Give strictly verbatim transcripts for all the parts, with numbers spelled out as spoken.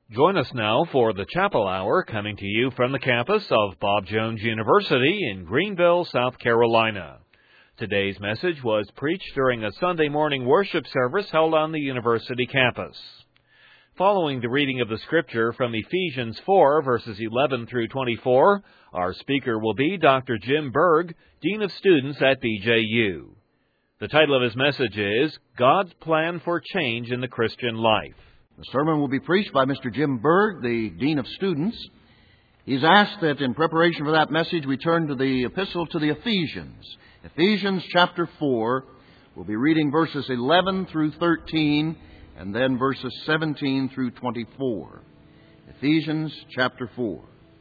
Join us now for the Chapel Hour, coming to you from the campus of Bob Jones University in Greenville, South Carolina. Today's message was preached during a Sunday morning worship service held on the university campus. Following the reading of the Scripture from Ephesians four, verses eleven through twenty-four, our speaker will be Doctor Jim Berg, Dean of Students at B J U. The title of his message is, God's Plan for Change in the Christian Life. The sermon will be preached by Mister Jim Berg, the Dean of Students. He's asked that in preparation for that message we turn to the epistle to the Ephesians. Ephesians chapter four, we'll be reading verses eleven through thirteen and then verses seventeen through twenty-four. Ephesians chapter four.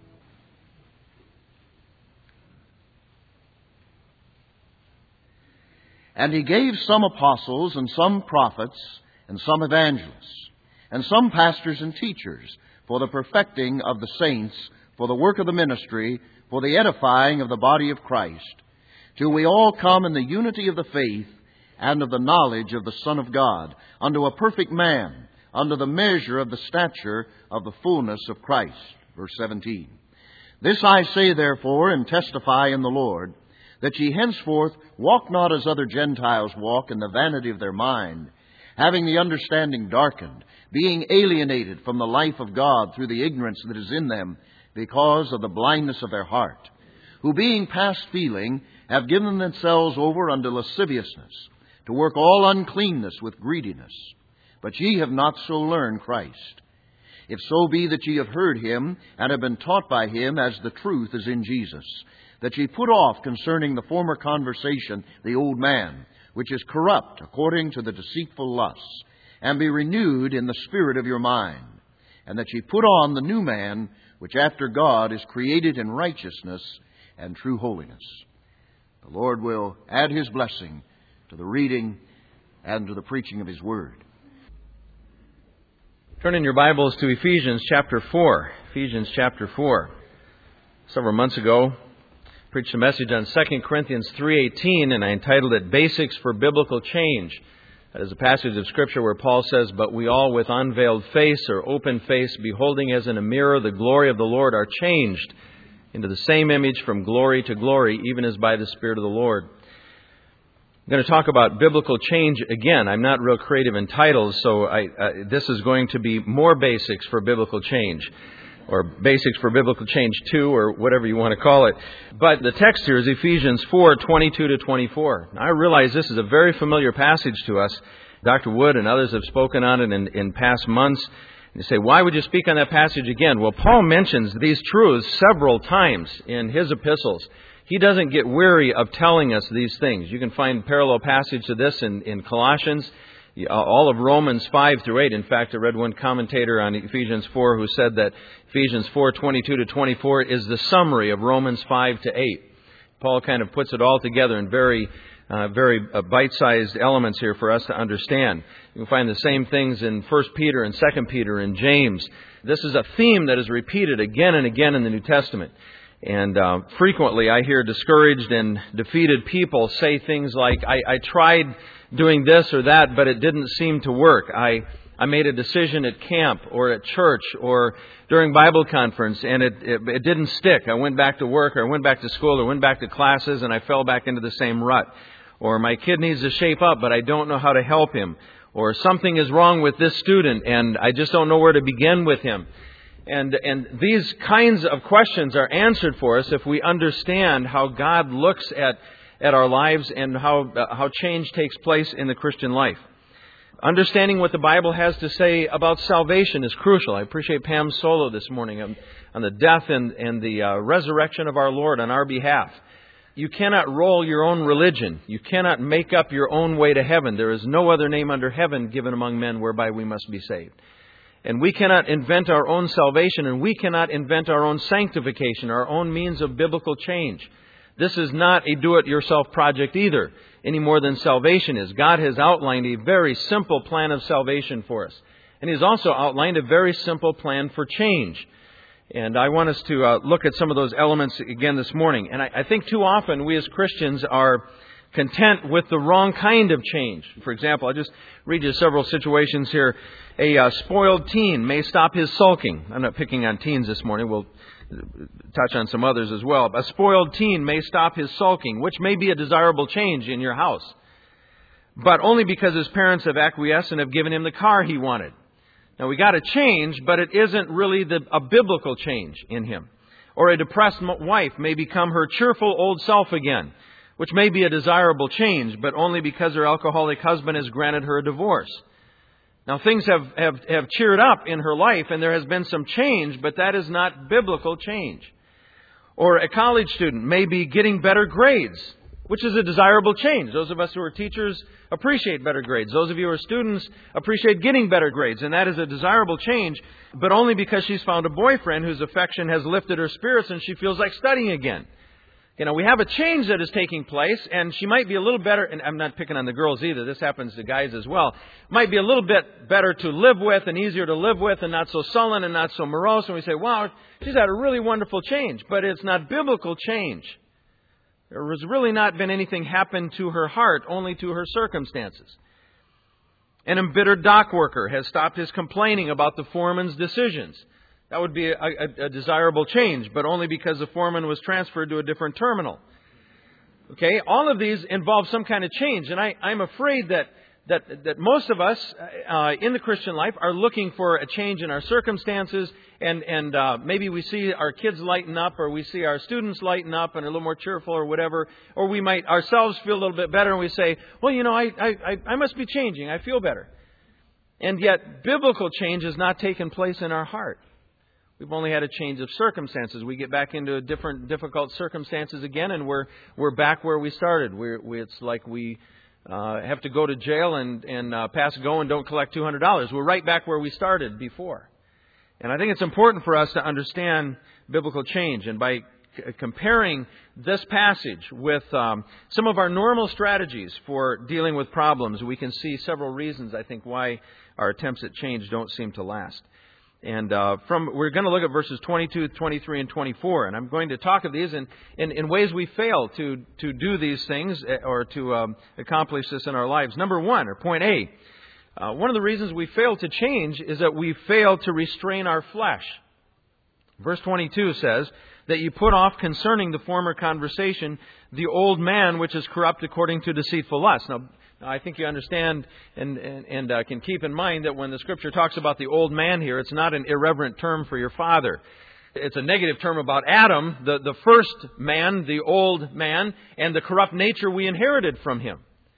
And he gave some apostles and some prophets and some evangelists, and some pastors and teachers, for the perfecting of the saints, for the work of the ministry, for the edifying of the body of Christ, till we all come in the unity of the faith and of the knowledge of the Son of God, unto a perfect man, unto the measure of the stature of the fullness of Christ. Verse seventeen. This I say therefore, and testify in the Lord, that ye henceforth walk not as other Gentiles walk in the vanity of their mind, having the understanding darkened, being alienated from the life of God through the ignorance that is in them, because of the blindness of their heart, who being past feeling have given themselves over unto lasciviousness, to work all uncleanness with greediness. But ye have not so learned Christ. If so be that ye have heard Him, and have been taught by Him, as the truth is in Jesus, that ye put off concerning the former conversation the old man, which is corrupt according to the deceitful lusts, and be renewed in the spirit of your mind, and that ye put on the new man, which after God is created in righteousness and true holiness. The Lord will add His blessing to the reading and to the preaching of His Word. Turn in your Bibles to Ephesians chapter four. Ephesians chapter four. Several months ago, I preached a message on Second Corinthians three eighteen, and I entitled it Basics for Biblical Change. That is a passage of Scripture where Paul says, But we all with unveiled face or open face, beholding as in a mirror the glory of the Lord, are changed into the same image from glory to glory, even as by the Spirit of the Lord. I'm going to talk about biblical change again. I'm not real creative in titles, so I, uh, this is going to be more basics for biblical change, or basics for biblical change two, or whatever you want to call it. But the text here is Ephesians four twenty-two to twenty-four. Now, I realize this is a very familiar passage to us. Doctor Wood and others have spoken on it in, in past months. You say, why would you speak on that passage again? Well, Paul mentions these truths several times in his epistles. He doesn't get weary of telling us these things. You can find parallel passage to this in, in Colossians, all of Romans five through eight. In fact, I read one commentator on Ephesians four who said that Ephesians four twenty-two to twenty-four is the summary of Romans five to eight. Paul kind of puts it all together in very uh, very uh, bite-sized elements here for us to understand. You can find the same things in First Peter and Second Peter and James. This is a theme that is repeated again and again in the New Testament. And uh, frequently I hear discouraged and defeated people say things like, I, I tried doing this or that, but it didn't seem to work. I, I made a decision at camp or at church or during Bible conference, and it, it, it didn't stick. I went back to work, or I went back to school, or went back to classes, and I fell back into the same rut. Or my kid needs to shape up, but I don't know how to help him. Or something is wrong with this student, and I just don't know where to begin with him. And and these kinds of questions are answered for us if we understand how God looks at, at our lives and how uh, how change takes place in the Christian life. Understanding what the Bible has to say about salvation is crucial. I appreciate Pam's solo this morning on, on the death and, and the uh, resurrection of our Lord on our behalf. You cannot roll your own religion. You cannot make up your own way to heaven. There is no other name under heaven given among men whereby we must be saved. And we cannot invent our own salvation, and we cannot invent our own sanctification, our own means of biblical change. This is not a do-it-yourself project either, any more than salvation is. God has outlined a very simple plan of salvation for us. And He has also outlined a very simple plan for change. And I want us to uh, look at some of those elements again this morning. And I, I think too often we as Christians are content with the wrong kind of change. For example, I'll just read you several situations here. A uh, spoiled teen may stop his sulking. I'm not picking on teens this morning. We'll touch on some others as well. A spoiled teen may stop his sulking, which may be a desirable change in your house, but only because his parents have acquiesced and have given him the car he wanted. Now, we got a change, but it isn't really the, a biblical change in him. Or a depressed wife may become her cheerful old self again, which may be a desirable change, but only because her alcoholic husband has granted her a divorce. Now, things have, have, have cheered up in her life, and there has been some change, but that is not biblical change. Or a college student may be getting better grades, which is a desirable change. Those of us who are teachers appreciate better grades. Those of you who are students appreciate getting better grades, and that is a desirable change, but only because she's found a boyfriend whose affection has lifted her spirits and she feels like studying again. You know, we have a change that is taking place, and she might be a little better, and I'm not picking on the girls either, this happens to guys as well, might be a little bit better to live with and easier to live with and not so sullen and not so morose, and we say, wow, she's had a really wonderful change, but it's not biblical change. There has really not been anything happen to her heart, only to her circumstances. An embittered dock worker has stopped his complaining about the foreman's decisions. That would be a, a, a desirable change, but only because the foreman was transferred to a different terminal. Okay, all of these involve some kind of change, and I, I'm afraid that that that most of us uh, in the Christian life are looking for a change in our circumstances, and and uh, maybe we see our kids lighten up, or we see our students lighten up and are a little more cheerful, or whatever, or we might ourselves feel a little bit better, and we say, well, you know, I I, I must be changing, I feel better, and yet biblical change has not taken place in our heart. We've only had a change of circumstances. We get back into different difficult circumstances again, and we're we're back where we started. We're, we, it's like we uh, have to go to jail and and uh, pass go and don't collect two hundred dollars. We're right back where we started before. And I think it's important for us to understand biblical change. And by c- comparing this passage with um, some of our normal strategies for dealing with problems, we can see several reasons, I think, why our attempts at change don't seem to last. And uh, from we're going to look at verses twenty-two, twenty-three, and twenty-four. And I'm going to talk of these in, in, in ways we fail to, to do these things or to um, accomplish this in our lives. Number one, or point A, uh, one of the reasons we fail to change is that we fail to restrain our flesh. Verse twenty-two says that you put off concerning the former conversation the old man which is corrupt according to deceitful lust. Now, I think you understand and, and, and uh, can keep in mind that when the Scripture talks about the old man here, it's not an irreverent term for your father. It's a negative term about Adam, the, the first man, the old man, and the corrupt nature we inherited from him.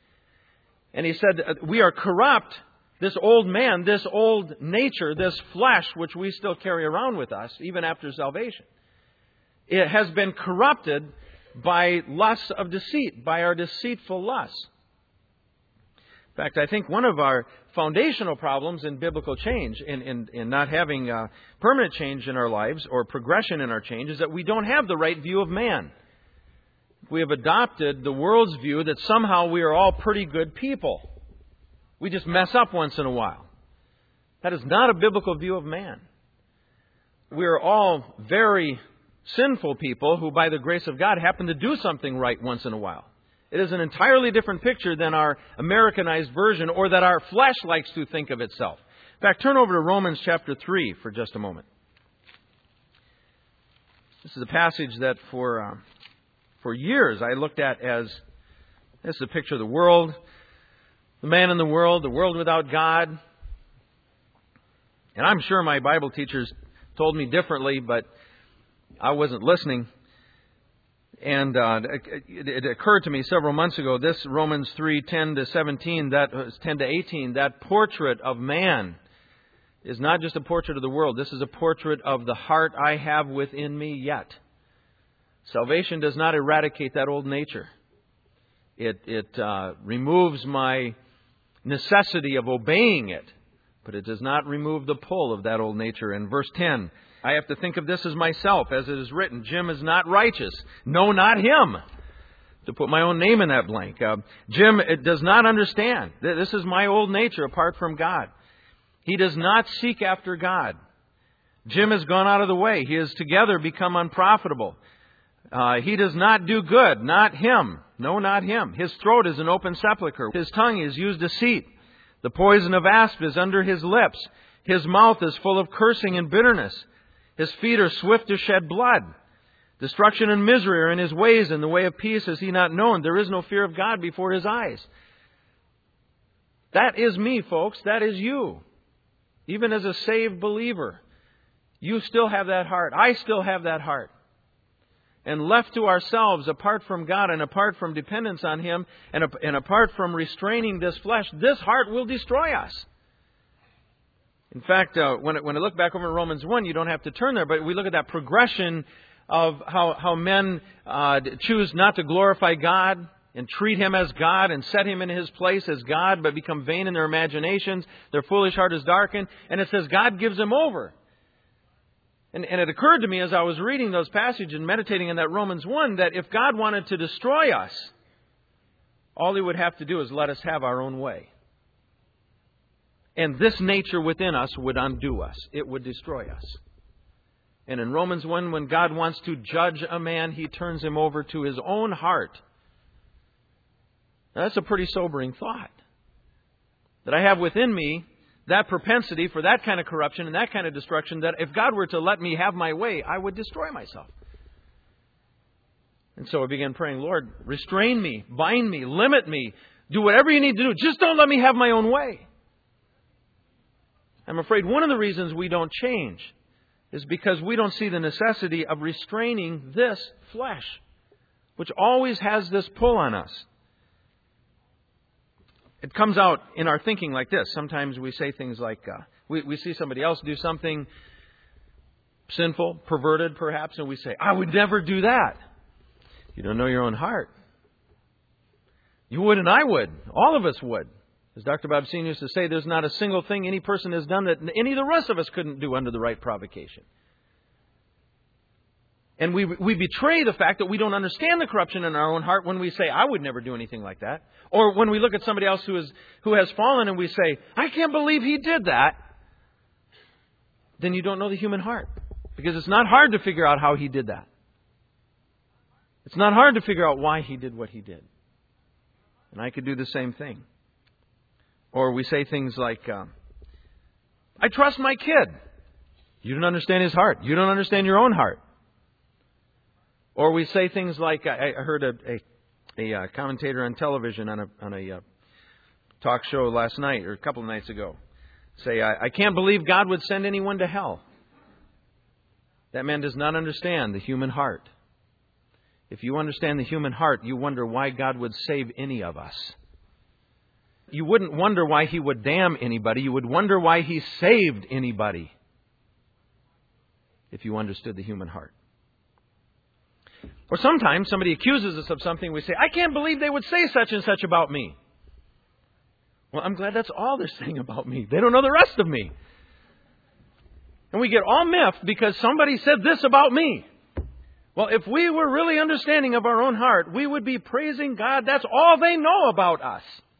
And he said, we are corrupt, this old man, this old nature, this flesh, which we still carry around with us, even after salvation. It has been corrupted by lusts of deceit, by our deceitful lusts. In fact, I think one of our foundational problems in biblical change, in, in, in not having uh, permanent change in our lives or progression in our change, is that we don't have the right view of man. We have adopted the world's view that somehow we are all pretty good people. We just mess up once in a while. That is not a biblical view of man. We are all very sinful people who, by the grace of God, happen to do something right once in a while. It is an entirely different picture than our Americanized version or that our flesh likes to think of itself. In fact, turn over to Romans chapter three for just a moment. This is a passage that for uh, for years I looked at as, this is a picture of the world, the man in the world, the world without God. And I'm sure my Bible teachers told me differently, but I wasn't listening. And uh, it, it occurred to me several months ago, this Romans three, ten to seventeen, that ten to eighteen, that portrait of man is not just a portrait of the world. This is a portrait of the heart I have within me yet. Salvation does not eradicate that old nature. It, it uh, removes my necessity of obeying it, but it does not remove the pull of that old nature. In verse ten, I have to think of this as myself, as it is written, Jim is not righteous. No, not him. To put my own name in that blank. Uh, Jim it does not understand. This is my old nature apart from God. He does not seek after God. Jim has gone out of the way. He has together become unprofitable. Uh, he does not do good, not him. No, not him. His throat is an open sepulchre. His tongue is used deceit. The poison of asp is under his lips. His mouth is full of cursing and bitterness. His feet are swift to shed blood. Destruction and misery are in his ways, and the way of peace has he not known. There is no fear of God before his eyes. That is me, folks. That is you. Even as a saved believer, you still have that heart. I still have that heart. And left to ourselves, apart from God and apart from dependence on Him and, and apart from restraining this flesh, this heart will destroy us. In fact, uh, when, when I look back over Romans one, you don't have to turn there, but we look at that progression of how, how men uh, choose not to glorify God and treat Him as God and set Him in His place as God, but become vain in their imaginations. Their foolish heart is darkened. And it says God gives them over. And, and it occurred to me as I was reading those passages and meditating in that Romans one that if God wanted to destroy us, all He would have to do is let us have our own way. And this nature within us would undo us. It would destroy us. And in Romans one, when God wants to judge a man, He turns him over to his own heart. Now, that's a pretty sobering thought. That I have within me that propensity for that kind of corruption and that kind of destruction, that if God were to let me have my way, I would destroy myself. And so I began praying, Lord, restrain me, bind me, limit me, do whatever you need to do. Just don't let me have my own way. I'm afraid one of the reasons we don't change is because we don't see the necessity of restraining this flesh, which always has this pull on us. It comes out in our thinking like this. Sometimes we say things like, uh, we, we see somebody else do something sinful, perverted perhaps, and we say, I would never do that. You don't know your own heart. You would and I would. All of us would. As Doctor Bob Senior used to say, there's not a single thing any person has done that any of the rest of us couldn't do under the right provocation. And we we betray the fact that we don't understand the corruption in our own heart when we say, I would never do anything like that. Or when we look at somebody else who is who has fallen and we say, I can't believe he did that. Then you don't know the human heart. Because it's not hard to figure out how he did that. It's not hard to figure out why he did what he did. And I could do the same thing. Or we say things like, uh, I trust my kid. You don't understand his heart. You don't understand your own heart. Or we say things like, I, I heard a, a, a commentator on television on a, on a uh, talk show last night or a couple of nights ago say, I, I can't believe God would send anyone to hell. That man does not understand the human heart. If you understand the human heart, you wonder why God would save any of us. You wouldn't wonder why He would damn anybody. You would wonder why He saved anybody if you understood the human heart. Or sometimes somebody accuses us of something. We say, I can't believe they would say such and such about me. Well, I'm glad that's all they're saying about me. They don't know the rest of me. And we get all miffed because somebody said this about me. Well, if we were really understanding of our own heart, we would be praising God. That's all they know about us.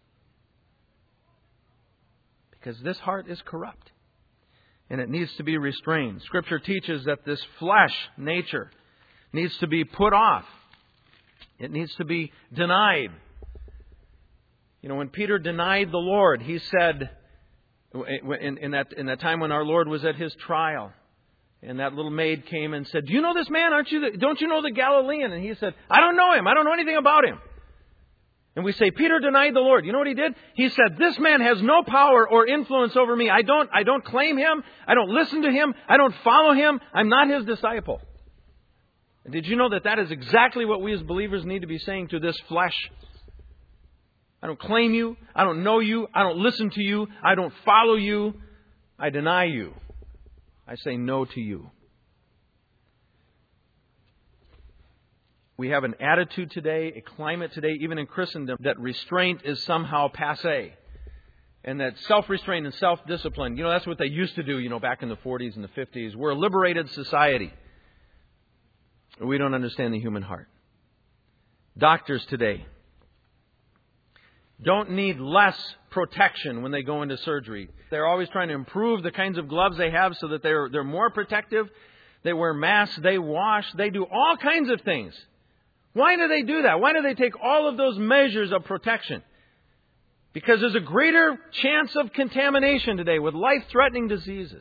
Because this heart is corrupt. And it needs to be restrained. Scripture teaches that this flesh nature needs to be put off. It needs to be denied. You know, when Peter denied the Lord, he said, in, in, that, in that time when our Lord was at His trial, and that little maid came and said, do you know this man? Aren't you the, don't you know the Galilean? And he said, I don't know him. I don't know anything about him. And we say, Peter denied the Lord. You know what he did? He said, this man has no power or influence over me. I don't, I don't claim him. I don't listen to him. I don't follow him. I'm not his disciple. And did you know that that is exactly what we as believers need to be saying to this flesh? I don't claim you. I don't know you. I don't listen to you. I don't follow you. I deny you. I say no to you. We have an attitude today, a climate today, even in Christendom, that restraint is somehow passé. And that self-restraint and self-discipline, you know, that's what they used to do, you know, back in the forties and the fifties. We're a liberated society. We don't understand the human heart. Doctors today don't need less protection when they go into surgery. They're always trying to improve the kinds of gloves they have so that they're they're more protective. They wear masks. They wash. They do all kinds of things. Why do they do that? Why do they take all of those measures of protection? Because there's a greater chance of contamination today with life-threatening diseases.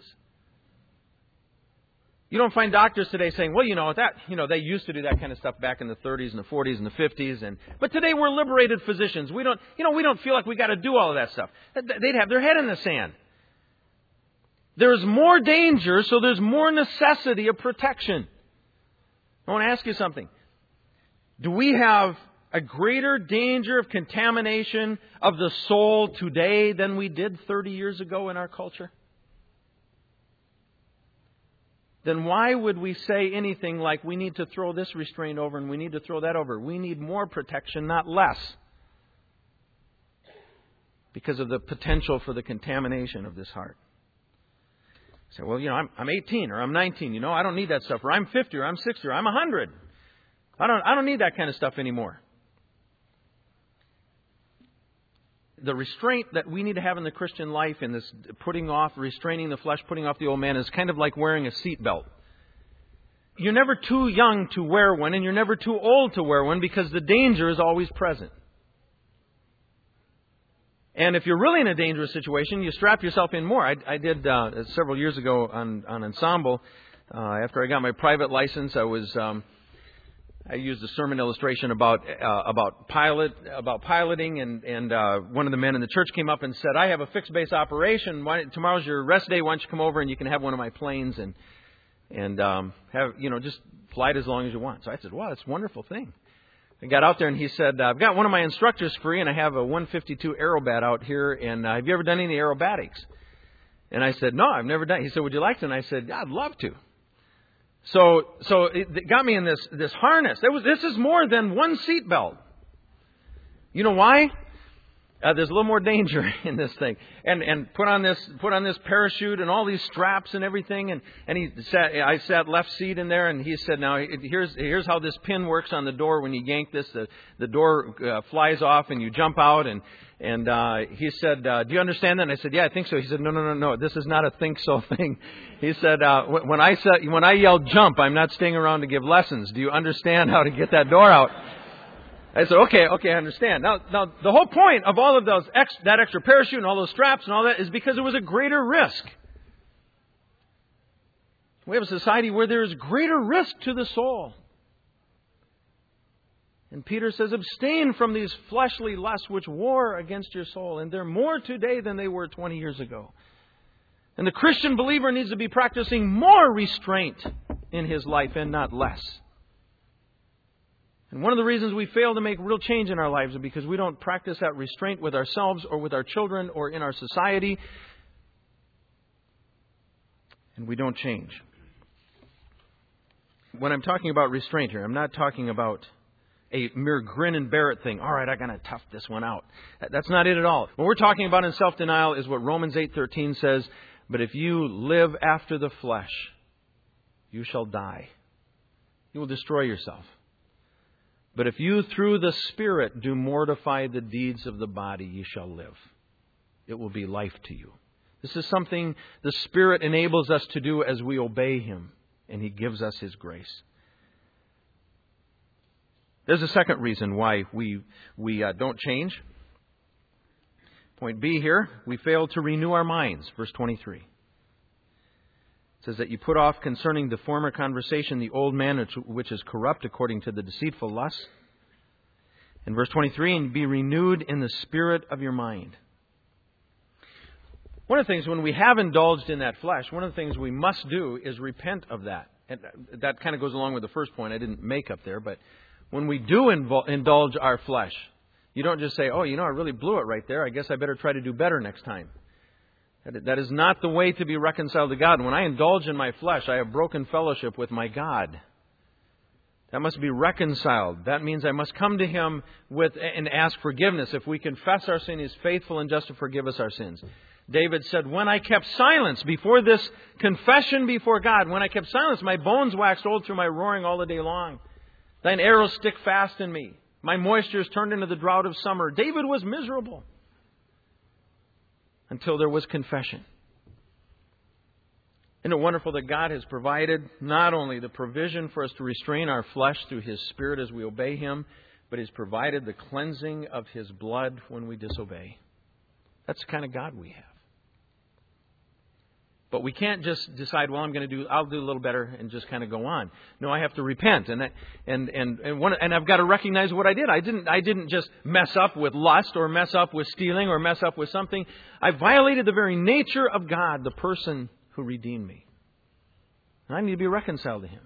You don't find doctors today saying, well, you know, that, you know, they used to do that kind of stuff back in the thirties and the forties and the fifties. And, but today we're liberated physicians. We don't, you know, we don't feel like we got to do all of that stuff. They'd have their head in the sand. There's more danger, so there's more necessity of protection. I want to ask you something. Do we have a greater danger of contamination of the soul today than we did thirty years ago in our culture? Then why would we say anything like we need to throw this restraint over and we need to throw that over? We need more protection, not less, because of the potential for the contamination of this heart. Say, well, you know, I'm, I'm eighteen or I'm nineteen. You know, I don't need that stuff. Or I'm fifty or I'm sixty or I'm one hundred. I don't, I don't need that kind of stuff anymore. The restraint that we need to have in the Christian life, in this putting off, restraining the flesh, putting off the old man, is kind of like wearing a seatbelt. You're never too young to wear one, and you're never too old to wear one, because the danger is always present. And if you're really in a dangerous situation, you strap yourself in more. I, I did uh, several years ago on, on Ensemble. Uh, after I got my private license, I was... Um, I used a sermon illustration about uh, about pilot about piloting, and and uh, one of the men in the church came up and said, "I have a fixed base operation. Why, tomorrow's your rest day. Why don't you come over and you can have one of my planes and and um, have you know just fly it as long as you want." So I said, "Wow, that's a wonderful thing." I got out there and he said, "I've got one of my instructors free, and I have a one fifty-two Aerobat out here. And uh, have you ever done any aerobatics?" And I said, "No, I've never done." He said, "Would you like to?" And I said, "Yeah, I'd love to." So, so it got me in this, this harness. There was, this is more than one seat belt. You know why? Uh, there's a little more danger in this thing. And, and put on this, put on this parachute and all these straps and everything. And, and he sat, I sat left seat in there, and he said, "Now here's, here's how this pin works on the door. When you yank this, the, the door uh, flies off and you jump out." And, And uh, he said, uh, "Do you understand that?" And I said, "Yeah, I think so." He said, "No, no, no, no. This is not a think so thing." He said, uh, "When I said, when I yelled jump, I'm not staying around to give lessons. Do you understand how to get that door out?" I said, "Okay, okay, I understand." Now, now the whole point of all of those ex, that extra parachute and all those straps and all that is because it was a greater risk. We have a society where there is greater risk to the soul. And Peter says, abstain from these fleshly lusts which war against your soul. And they're more today than they were twenty years ago. And the Christian believer needs to be practicing more restraint in his life and not less. And one of the reasons we fail to make real change in our lives is because we don't practice that restraint with ourselves or with our children or in our society. And we don't change. When I'm talking about restraint here, I'm not talking about a mere grin and bear it thing. All right, I'm going to tough this one out. That's not it at all. What we're talking about in self-denial is what Romans eight thirteen says, "But if you live after the flesh, you shall die." You will destroy yourself. "But if you through the Spirit do mortify the deeds of the body, ye shall live." It will be life to you. This is something the Spirit enables us to do as we obey Him, and He gives us His grace. There's a second reason why we we uh, don't change. Point B here, we fail to renew our minds. Verse twenty-three. It says that you put off concerning the former conversation the old man which is corrupt according to the deceitful lusts. In verse twenty-three, and be renewed in the spirit of your mind. One of the things when we have indulged in that flesh, one of the things we must do is repent of that. And that kind of goes along with the first point I didn't make up there, but when we do invul- indulge our flesh, you don't just say, "Oh, you know, I really blew it right there. I guess I better try to do better next time." That is not the way to be reconciled to God. When I indulge in my flesh, I have broken fellowship with my God. That must be reconciled. That means I must come to Him with and ask forgiveness. If we confess our sin, He is faithful and just to forgive us our sins. David said, "When I kept silence before this confession before God, when I kept silence, my bones waxed old through my roaring all the day long. Thine arrows stick fast in me. My moisture is turned into the drought of summer." David was miserable until there was confession. Isn't it wonderful that God has provided not only the provision for us to restrain our flesh through His Spirit as we obey Him, but He's provided the cleansing of His blood when we disobey. That's the kind of God we have. But we can't just decide, well, I'm going to do, I'll do a little better and just kind of go on. No, I have to repent, and and and and, one, and I've got to recognize what I did. I didn't I didn't just mess up with lust or mess up with stealing or mess up with something. I violated the very nature of God, the person who redeemed me. And I need to be reconciled to Him.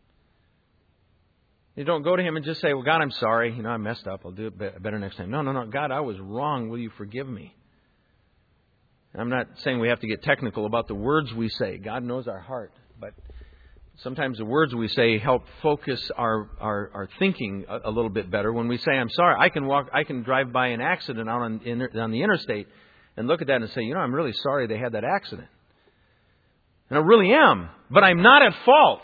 You don't go to Him and just say, well, God, I'm sorry. You know, I messed up. I'll do it better next time. No, no, no. God, I was wrong. Will you forgive me? I'm not saying we have to get technical about the words we say. God knows our heart. But sometimes the words we say help focus our, our, our thinking a, a little bit better. When we say, I'm sorry, I can walk, I can drive by an accident out on, in, on the interstate and look at that and say, you know, I'm really sorry they had that accident. And I really am. But I'm not at fault.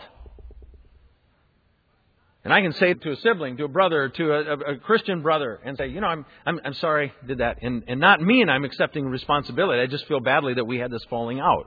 And I can say to a sibling, to a brother, to a, a, a Christian brother, and say, you know, I'm I'm, I'm sorry I did that. And, and not mean I'm accepting responsibility. I just feel badly that we had this falling out.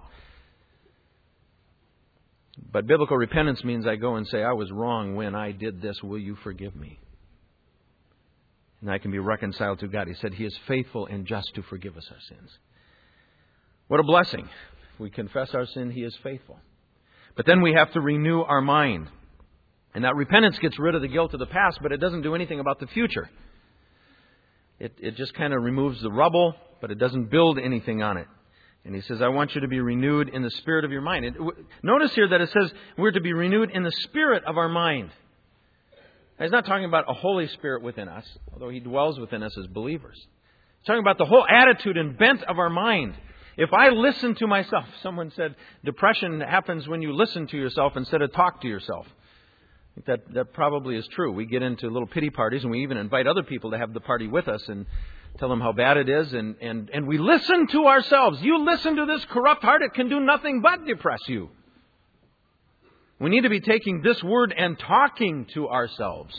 But biblical repentance means I go and say, I was wrong when I did this. Will you forgive me? And I can be reconciled to God. He said He is faithful and just to forgive us our sins. What a blessing. If we confess our sin, He is faithful. But then we have to renew our mind. And that repentance gets rid of the guilt of the past, but it doesn't do anything about the future. It, it just kind of removes the rubble, but it doesn't build anything on it. And He says, I want you to be renewed in the spirit of your mind. It, notice here that it says we're to be renewed in the spirit of our mind. Now, He's not talking about a Holy Spirit within us, although He dwells within us as believers. He's talking about the whole attitude and bent of our mind. If I listen to myself, someone said depression happens when you listen to yourself instead of talk to yourself. I think that, that probably is true. We get into little pity parties and we even invite other people to have the party with us and tell them how bad it is. And, and, and we listen to ourselves. You listen to this corrupt heart, it can do nothing but depress you. We need to be taking this word and talking to ourselves.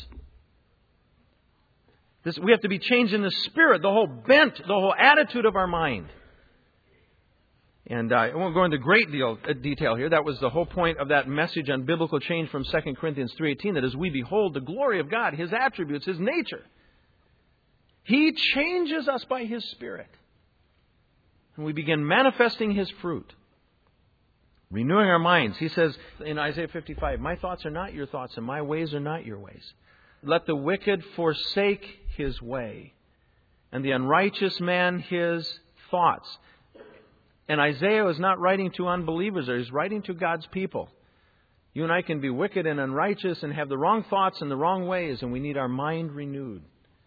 This, we have to be changed in the spirit, the whole bent, the whole attitude of our mind. And uh, I won't go into great deal, uh, detail here. That was the whole point of that message on biblical change from Second Corinthians three eighteen. That as we behold the glory of God, His attributes, His nature, He changes us by His Spirit. And we begin manifesting His fruit. Renewing our minds. He says in Isaiah fifty-five, my thoughts are not your thoughts and my ways are not your ways. Let the wicked forsake his way and the unrighteous man his thoughts. And Isaiah is not writing to unbelievers. He's writing to God's people. You and I can be wicked and unrighteous and have the wrong thoughts and the wrong ways, and we need our mind renewed.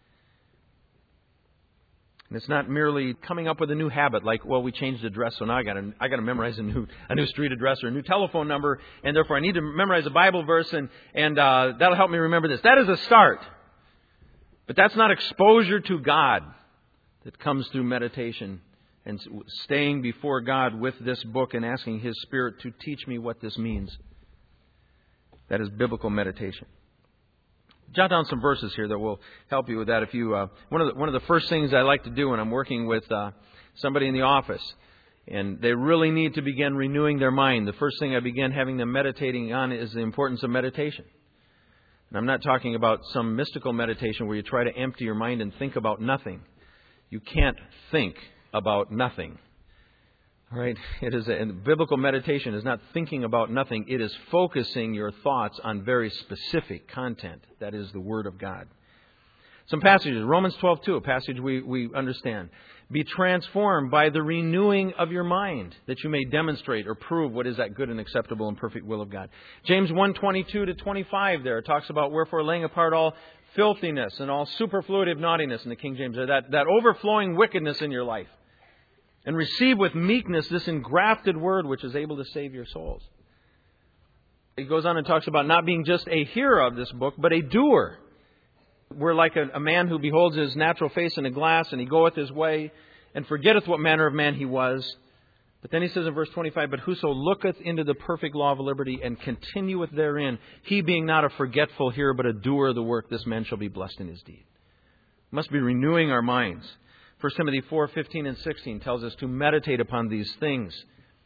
And it's not merely coming up with a new habit, like, well, we changed the address, so now I got to I got to memorize a new a new street address or a new telephone number, and therefore I need to memorize a Bible verse, and and uh, that'll help me remember this. That is a start, but that's not exposure to God that comes through meditation. And staying before God with this book and asking His Spirit to teach me what this means. That is biblical meditation. Jot down some verses here that will help you with that. If you, uh, one of the, one of the first things I like to do when I'm working with uh, somebody in the office, and they really need to begin renewing their mind. The first thing I begin having them meditating on is the importance of meditation. And I'm not talking about some mystical meditation where you try to empty your mind and think about nothing. You can't think about nothing. All right? It is a, and biblical meditation is not thinking about nothing. It is focusing your thoughts on very specific content. That is the Word of God. Some passages. Romans twelve two, a passage we, we understand. Be transformed by the renewing of your mind, that you may demonstrate or prove what is that good and acceptable and perfect will of God. James one twenty-two to twenty-five there talks about wherefore laying apart all filthiness and all superfluitive naughtiness in the King James, that, that overflowing wickedness in your life. And receive with meekness this engrafted word which is able to save your souls. He goes on and talks about not being just a hearer of this book, but a doer. We're like a, a man who beholds his natural face in a glass, and he goeth his way, and forgetteth what manner of man he was. But then he says in verse twenty-five, but whoso looketh into the perfect law of liberty, and continueth therein, he being not a forgetful hearer, but a doer of the work, this man shall be blessed in his deed. We must be renewing our minds. First Timothy four fifteen and sixteen tells us to meditate upon these things.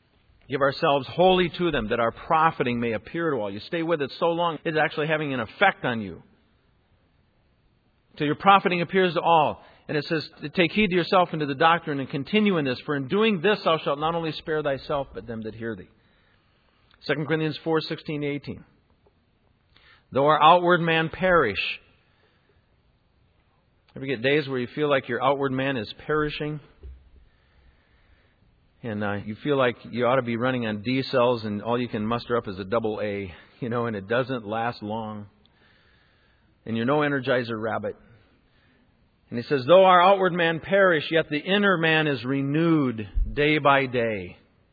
Give ourselves wholly to them, that our profiting may appear to all. You stay with it so long, it's actually having an effect on you. Till your profiting appears to all. And it says, take heed to yourself and to the doctrine, and continue in this. For in doing this thou shalt not only spare thyself, but them that hear thee. Second Corinthians four, sixteen to eighteen. Though our outward man perish. Ever get days where you feel like your outward man is perishing? And uh, you feel like you ought to be running on D cells and all you can muster up is a double A, you know, and it doesn't last long. And you're no Energizer rabbit. And he says, though our outward man perish, yet the inner man is renewed day by day.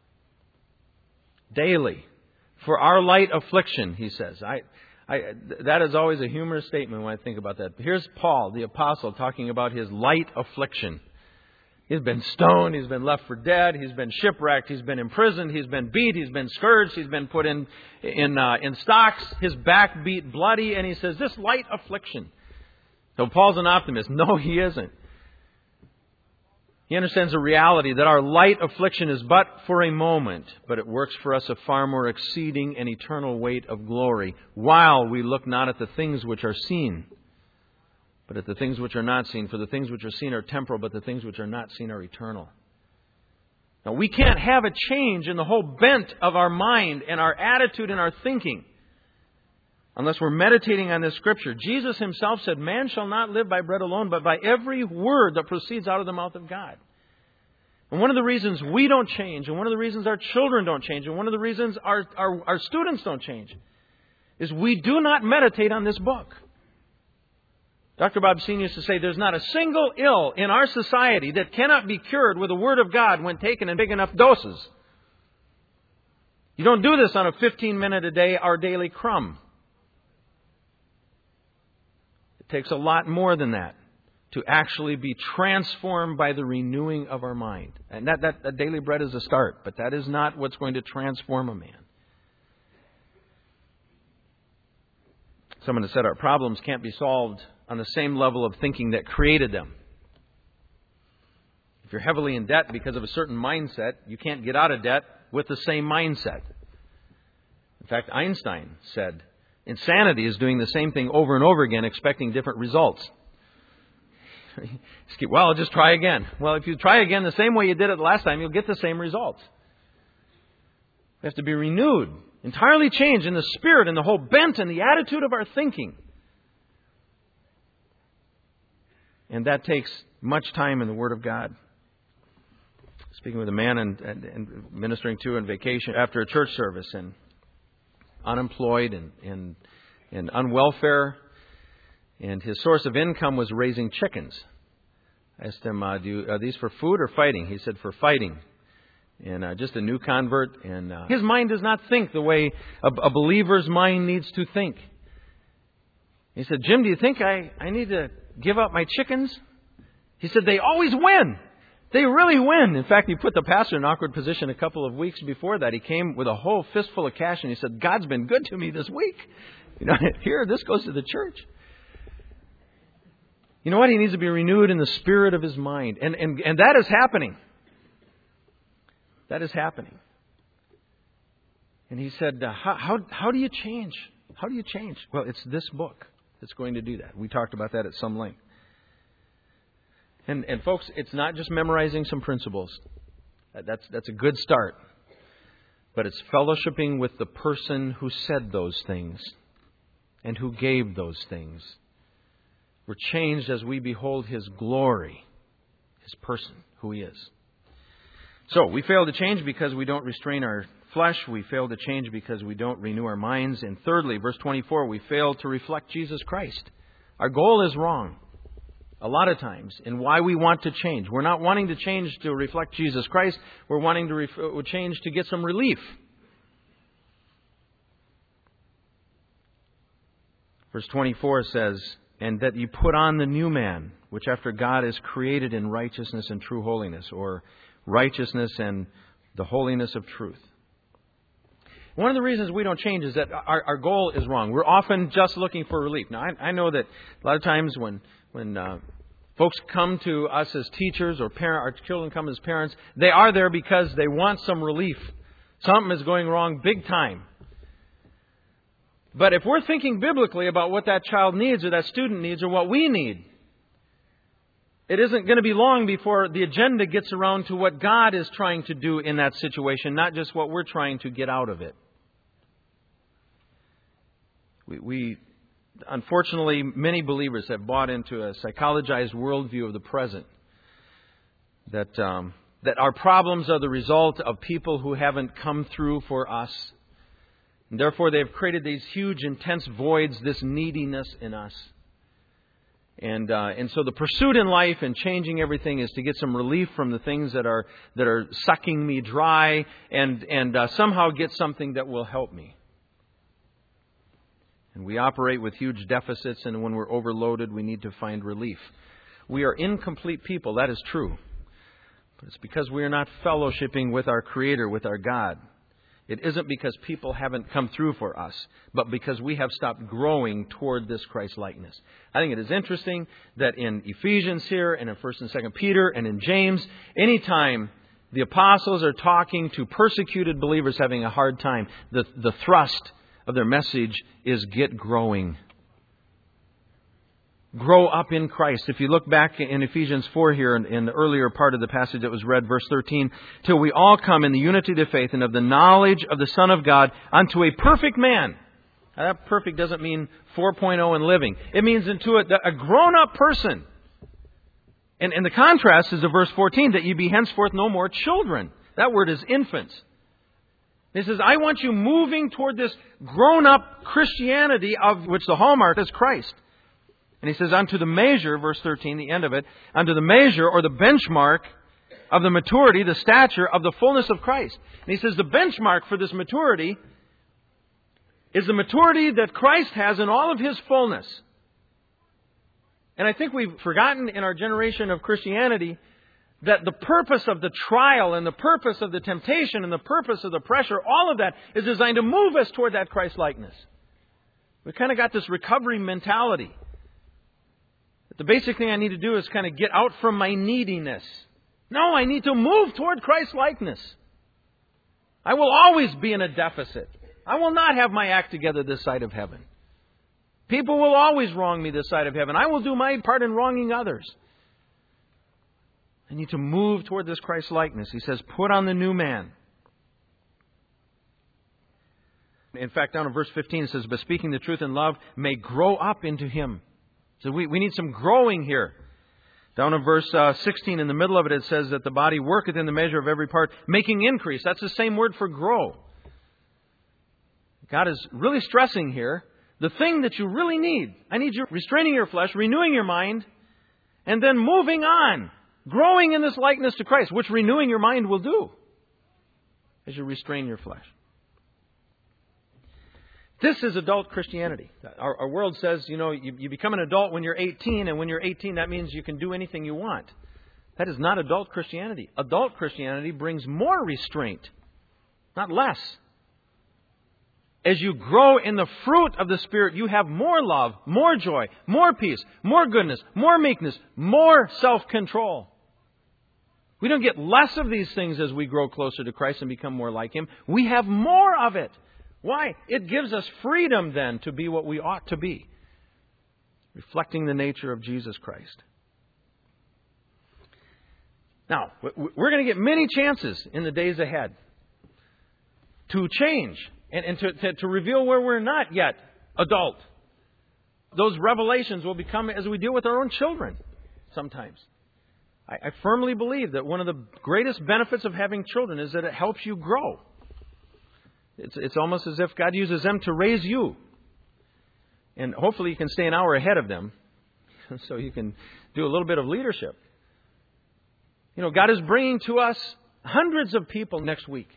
Daily. For our light affliction, he says. I, I, that is always a humorous statement when I think about that. Here's Paul, the apostle, talking about his light affliction. He's been stoned. He's been left for dead. He's been shipwrecked. He's been imprisoned. He's been beat. He's been scourged. He's been put in in uh, in stocks. His back beat bloody. And he says, this light affliction. So Paul's an optimist. No, he isn't. He understands the reality that our light affliction is but for a moment, but it works for us a far more exceeding and eternal weight of glory, while we look not at the things which are seen, but at the things which are not seen. For the things which are seen are temporal, but the things which are not seen are eternal. Now, we can't have a change in the whole bent of our mind and our attitude and our thinking unless we're meditating on this Scripture. Jesus Himself said, man shall not live by bread alone, but by every word that proceeds out of the mouth of God. And one of the reasons we don't change, and one of the reasons our children don't change, and one of the reasons our, our, our students don't change, is we do not meditate on this book. Doctor Bob Senior used to say, there's not a single ill in our society that cannot be cured with the Word of God when taken in big enough doses. You don't do this on a fifteen minute a day, our daily crumb. It takes a lot more than that to actually be transformed by the renewing of our mind. And that, that, that daily bread is a start, but that is not what's going to transform a man. Someone has said our problems can't be solved on the same level of thinking that created them. If you're heavily in debt because of a certain mindset, you can't get out of debt with the same mindset. In fact, Einstein said, insanity is doing the same thing over and over again, expecting different results. Well, I'll just try again. Well, if you try again the same way you did it the last time, you'll get the same results. We have to be renewed, entirely changed in the spirit and the whole bent and the attitude of our thinking. And that takes much time in the Word of God. Speaking with a man and, and, and ministering to on vacation after a church service and unemployed and, and, and on welfare. And his source of income was raising chickens. I asked him, uh, do you, are these for food or fighting? He said, for fighting. And uh, just a new convert. And uh, his mind does not think the way a, a believer's mind needs to think. He said, Jim, do you think I, I need to give up my chickens? He said, they always win. They really win. In fact, he put the pastor in an awkward position a couple of weeks before that. He came with a whole fistful of cash and he said, God's been good to me this week. You know, here, this goes to the church. You know what? He needs to be renewed in the spirit of his mind. And, and, and that is happening. That is happening. And he said, uh, how, how, how do you change? How do you change? Well, it's this book that's going to do that. We talked about that at some length. And, and folks, it's not just memorizing some principles. That's, that's a good start. But it's fellowshipping with the person who said those things and who gave those things. We're changed as we behold His glory, His person, who He is. So, we fail to change because we don't restrain our flesh. We fail to change because we don't renew our minds. And thirdly, verse twenty-four, we fail to reflect Jesus Christ. Our goal is wrong. A lot of times, in why we want to change. We're not wanting to change to reflect Jesus Christ. We're wanting to ref- change to get some relief. Verse twenty-four says, and that you put on the new man, which after God is created in righteousness and true holiness, or righteousness and the holiness of truth. One of the reasons we don't change is that our, our goal is wrong. We're often just looking for relief. Now, I, I know that a lot of times when when uh, folks come to us as teachers or parent, our children come as parents, they are there because they want some relief. Something is going wrong big time. But if we're thinking biblically about what that child needs or that student needs or what we need, it isn't going to be long before the agenda gets around to what God is trying to do in that situation, not just what we're trying to get out of it. We, we unfortunately, many believers have bought into a psychologized worldview of the present. That um, that our problems are the result of people who haven't come through for us. And therefore, they've created these huge, intense voids, this neediness in us. And uh, and so the pursuit in life and changing everything is to get some relief from the things that are that are sucking me dry, and and uh, somehow get something that will help me. And we operate with huge deficits, and when we're overloaded, we need to find relief. We are incomplete people, that is true. But it's because we are not fellowshipping with our Creator, with our God. It isn't because people haven't come through for us, but because we have stopped growing toward this Christ-likeness. I think it is interesting that in Ephesians here, and in First and Second Peter, and in James, anytime the apostles are talking to persecuted believers having a hard time, the, the thrust of their message is get growing. Grow up in Christ. If you look back in Ephesians four here, in, in the earlier part of the passage that was read, verse thirteen, till we all come in the unity of the faith and of the knowledge of the Son of God unto a perfect man. Now, that perfect doesn't mean four point oh and living. It means into a, a grown-up person. And, and the contrast is of verse fourteen, that ye be henceforth no more children. That word is infants. He says, I want you moving toward this grown-up Christianity of which the hallmark is Christ. And he says, unto the measure, verse thirteen, the end of it, unto the measure or the benchmark of the maturity, the stature of the fullness of Christ. And he says the benchmark for this maturity is the maturity that Christ has in all of His fullness. And I think we've forgotten in our generation of Christianity that the purpose of the trial and the purpose of the temptation and the purpose of the pressure, all of that is designed to move us toward that Christ-likeness. We kind of got this recovery mentality. The basic thing I need to do is kind of get out from my neediness. No, I need to move toward Christ-likeness. I will always be in a deficit. I will not have my act together this side of heaven. People will always wrong me this side of heaven. I will do my part in wronging others. I need to move toward this Christ-likeness. He says, put on the new man. In fact, down in verse fifteen it says, but speaking the truth in love may grow up into Him. So we, we need some growing here. Down in verse uh, sixteen, in the middle of it, it says that the body worketh in the measure of every part, making increase. That's the same word for grow. God is really stressing here the thing that you really need. I need you restraining your flesh, renewing your mind, and then moving on. Growing in this likeness to Christ, which renewing your mind will do as you restrain your flesh. This is adult Christianity. Our, our world says, you know, you, you become an adult when you're eighteen, and when you're eighteen, that means you can do anything you want. That is not adult Christianity. Adult Christianity brings more restraint, not less. As you grow in the fruit of the Spirit, you have more love, more joy, more peace, more goodness, more meekness, more self-control. We don't get less of these things as we grow closer to Christ and become more like Him. We have more of it. Why? It gives us freedom then to be what we ought to be, reflecting the nature of Jesus Christ. Now, we're going to get many chances in the days ahead to change and, and to, to, to reveal where we're not yet adult. Those revelations will become as we deal with our own children sometimes. I, I firmly believe that one of the greatest benefits of having children is that it helps you grow. It's, it's almost as if God uses them to raise you. And hopefully you can stay an hour ahead of them so you can do a little bit of leadership. You know, God is bringing to us hundreds of people next week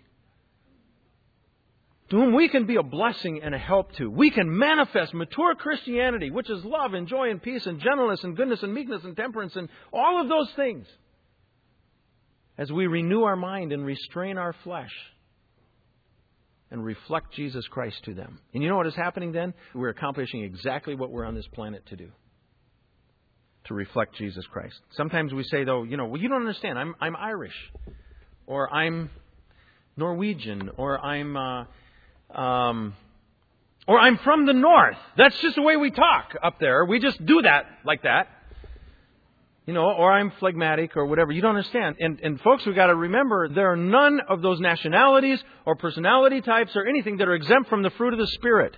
to whom we can be a blessing and a help to. We can manifest mature Christianity, which is love and joy and peace and gentleness and goodness and meekness and temperance and all of those things, as we renew our mind and restrain our flesh and reflect Jesus Christ to them. And you know what is happening then? We're accomplishing exactly what we're on this planet to do. To reflect Jesus Christ. Sometimes we say, though, you know, well, you don't understand. I'm I'm Irish. Or I'm Norwegian, or I'm, uh, um, or I'm from the north. That's just the way we talk up there. We just do that like that. You know, or I'm phlegmatic or whatever. You don't understand. And, and folks, we've got to remember there are none of those nationalities or personality types or anything that are exempt from the fruit of the Spirit.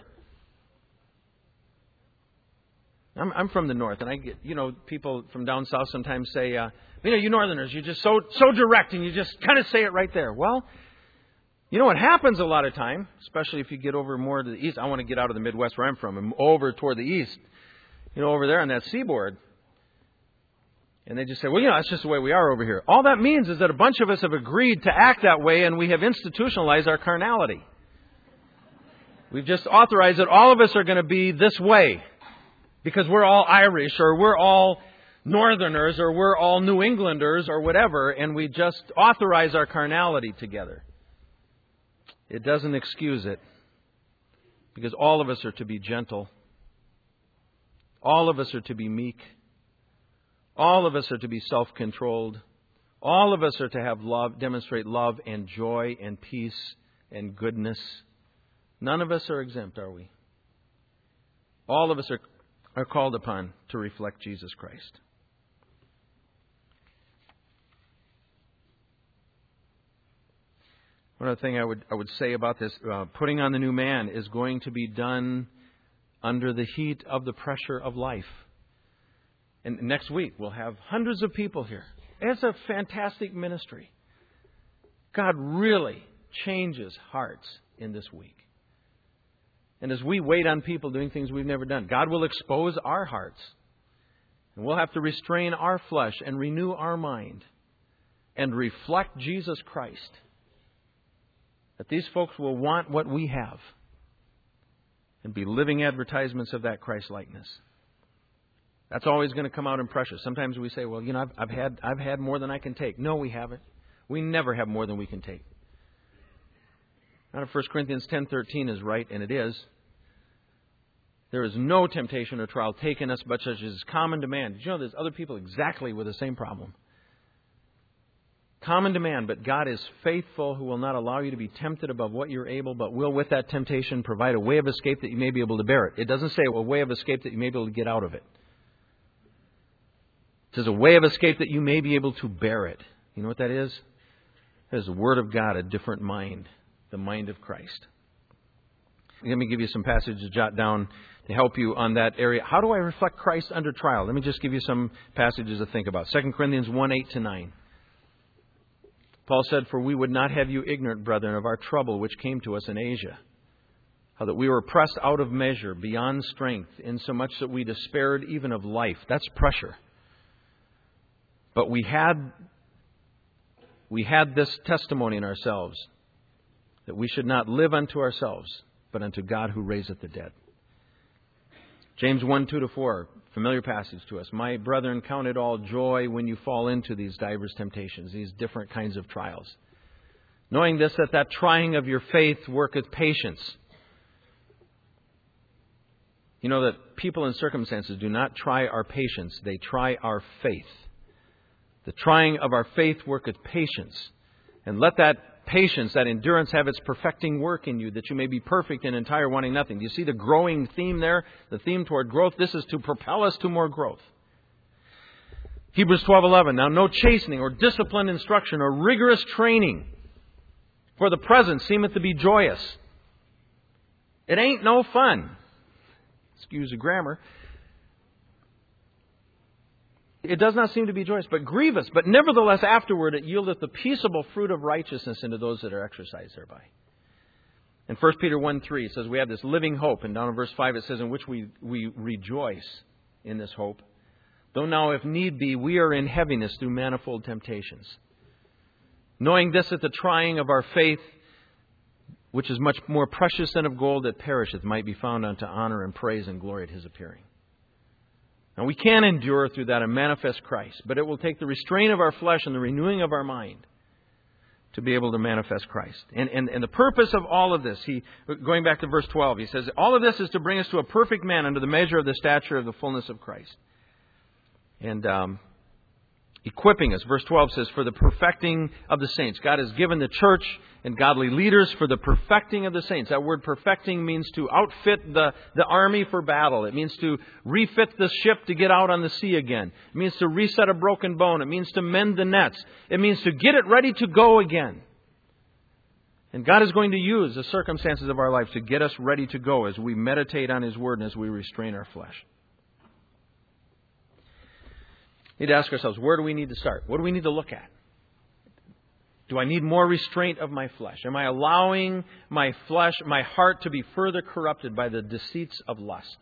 I'm, I'm from the north, and I get, you know, people from down south sometimes say, uh, you know, you northerners, you're just so, so direct and you just kind of say it right there. Well, you know what happens a lot of time, especially if you get over more to the east. I want to get out of the Midwest where I'm from and over toward the east, you know, over there on that seaboard. And they just say, well, you know, that's just the way we are over here. All that means is that a bunch of us have agreed to act that way, and we have institutionalized our carnality. We've just authorized that all of us are going to be this way because we're all Irish, or we're all Northerners, or we're all New Englanders, or whatever, and we just authorize our carnality together. It doesn't excuse it, because all of us are to be gentle. All of us are to be meek. All of us are to be self-controlled. All of us are to have love, demonstrate love and joy and peace and goodness. None of us are exempt, are we? All of us are, are called upon to reflect Jesus Christ. One other thing I would I would say about this, uh, putting on the new man is going to be done under the heat of the pressure of life. And next week we'll have hundreds of people here. It's a fantastic ministry. God really changes hearts in this week. And as we wait on people doing things we've never done, God will expose our hearts. And we'll have to restrain our flesh and renew our mind and reflect Jesus Christ. That these folks will want what we have and be living advertisements of that Christ-likeness. That's always going to come out in pressure. Sometimes we say, well, you know, I've, I've had I've had more than I can take. No, we haven't. We never have more than we can take. Now, First Corinthians ten thirteen is right, and it is. There is no temptation or trial taken us but such as is common to man. Did you know there's other people exactly with the same problem? Common to man, but God is faithful, who will not allow you to be tempted above what you're able, but will with that temptation provide a way of escape that you may be able to bear it. It doesn't say a way of escape that you may be able to get out of it. It says a way of escape that you may be able to bear it. You know what that is? That is the Word of God, a different mind, the mind of Christ. Let me give you some passages to jot down to help you on that area. How do I reflect Christ under trial? Let me just give you some passages to think about. Second Corinthians one, eight to nine. Paul said, "For we would not have you ignorant, brethren, of our trouble which came to us in Asia, how that we were pressed out of measure, beyond strength, insomuch that we despaired even of life." That's pressure. But we had, we had this testimony in ourselves, that we should not live unto ourselves, but unto God who raiseth the dead. James one, two to four, familiar passage to us. "My brethren, count it all joy when you fall into these divers temptations," these different kinds of trials. "Knowing this, that that trying of your faith worketh patience." You know that people and circumstances do not try our patience, they try our faith. "The trying of our faith worketh patience. And let that patience, that endurance, have its perfecting work in you, that you may be perfect and entire, wanting nothing." Do you see the growing theme there? The theme toward growth. This is to propel us to more growth. Hebrews twelve eleven. "Now no chastening or disciplined instruction or rigorous training for the present seemeth to be joyous." It ain't no fun. Excuse the grammar. "It does not seem to be joyous, but grievous. But nevertheless afterward it yieldeth the peaceable fruit of righteousness into those that are exercised thereby." And First Peter one three says we have this living hope. And down in verse five it says, "In which we, we rejoice in this hope. Though now if need be we are in heaviness through manifold temptations. Knowing this, that the trying of our faith, which is much more precious than of gold that perisheth, might be found unto honor and praise and glory at His appearing." Now we can endure through that and manifest Christ, but it will take the restraint of our flesh and the renewing of our mind to be able to manifest Christ. And, and, and the purpose of all of this, he going back to verse twelve, he says, all of this is to bring us to a perfect man under the measure of the stature of the fullness of Christ. And um, equipping us. Verse twelve says, for the perfecting of the saints. God has given the church and godly leaders for the perfecting of the saints. That word perfecting means to outfit the, the army for battle. It means to refit the ship to get out on the sea again. It means to reset a broken bone. It means to mend the nets. It means to get it ready to go again. And God is going to use the circumstances of our life to get us ready to go as we meditate on His Word and as we restrain our flesh. We need to ask ourselves, where do we need to start? What do we need to look at? Do I need more restraint of my flesh? Am I allowing my flesh, my heart, to be further corrupted by the deceits of lust?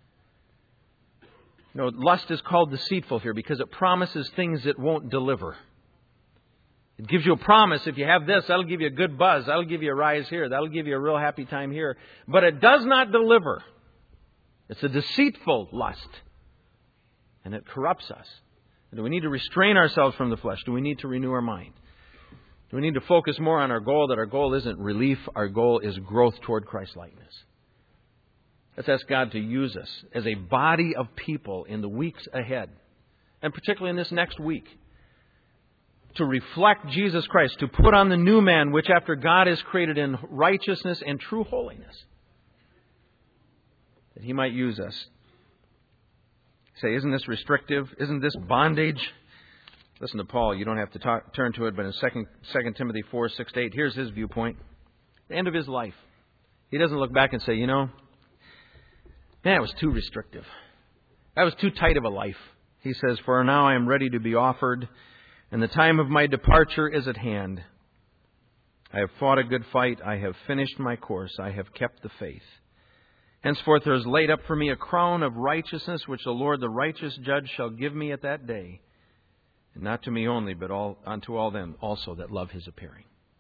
You know, lust is called deceitful here because it promises things it won't deliver. It gives you a promise. If you have this, that'll give you a good buzz. That'll give you a rise here. That'll give you a real happy time here. But it does not deliver. It's a deceitful lust. And it corrupts us. Do we need to restrain ourselves from the flesh? Do we need to renew our mind? Do we need to focus more on our goal, that our goal isn't relief, our goal is growth toward Christ-likeness? Let's ask God to use us as a body of people in the weeks ahead, and particularly in this next week, to reflect Jesus Christ, to put on the new man, which after God is created in righteousness and true holiness, that He might use us. Say, isn't this restrictive? Isn't this bondage? Listen to Paul. You don't have to talk, turn to it, but in Second Timothy four, six to eight, here's his viewpoint. The end of his life. He doesn't look back and say, you know, man, it was too restrictive. That was too tight of a life. He says, for now I am ready to be offered, and the time of my departure is at hand. I have fought a good fight. I have finished my course. I have kept the faith. Henceforth there is laid up for me a crown of righteousness, which the Lord, the righteous judge, shall give me at that day. And not to me only, but all, unto all them also that love His appearing.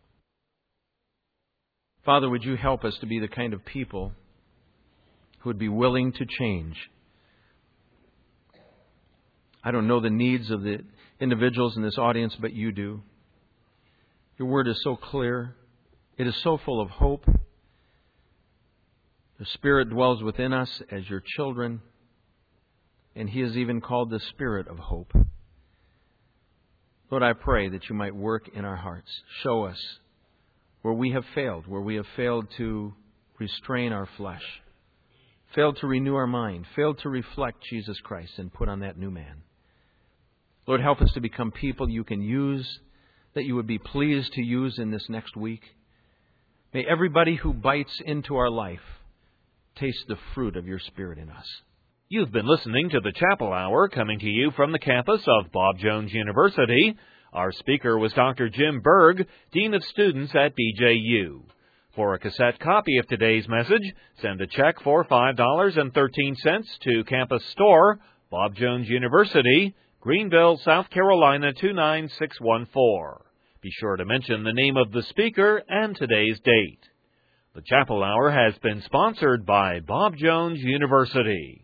Father, would You help us to be the kind of people who would be willing to change? I don't know the needs of the individuals in this audience, but You do. Your Word is so clear. It is so full of hope. The Spirit dwells within us as Your children, and He is even called the Spirit of hope. Lord, I pray that You might work in our hearts. Show us where we have failed, where we have failed to restrain our flesh, failed to renew our mind, failed to reflect Jesus Christ and put on that new man. Lord, help us to become people You can use, that You would be pleased to use in this next week. May everybody who bites into our life taste the fruit of Your Spirit in us. You've been listening to the Chapel Hour, coming to you from the campus of Bob Jones University. Our speaker was Doctor Jim Berg, Dean of Students at B J U. For a cassette copy of today's message, send a check for five dollars and thirteen cents to Campus Store, Bob Jones University, Greenville, South Carolina two nine six one four. Be sure to mention the name of the speaker and today's date. The Chapel Hour has been sponsored by Bob Jones University.